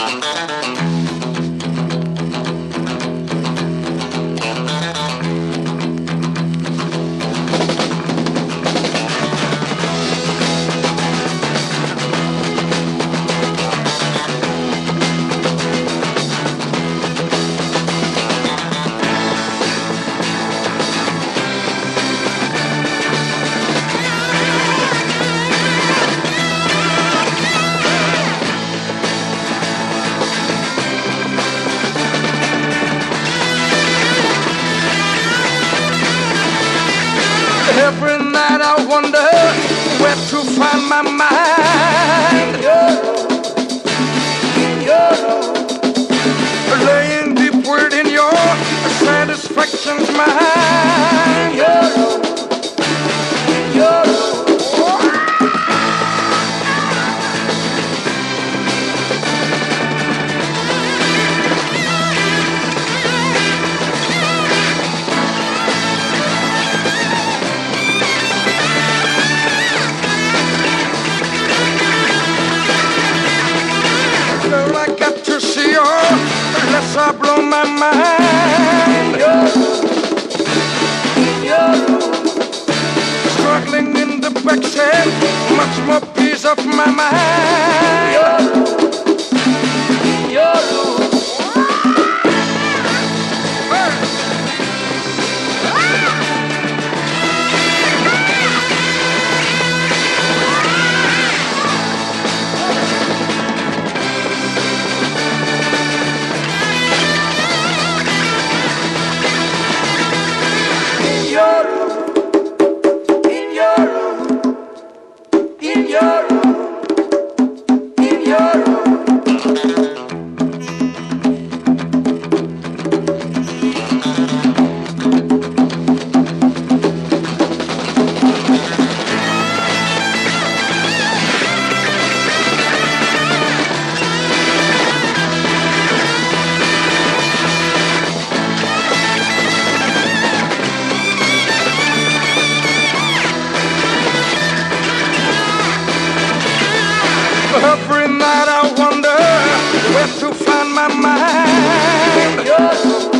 Every night I wonder where to find my mind. Laying deep within your satisfaction's mine. Girl, I got to see you, unless I blow my mind. Struggling in the backseat, much more peace of my mind. Every night I wonder where to find my mind.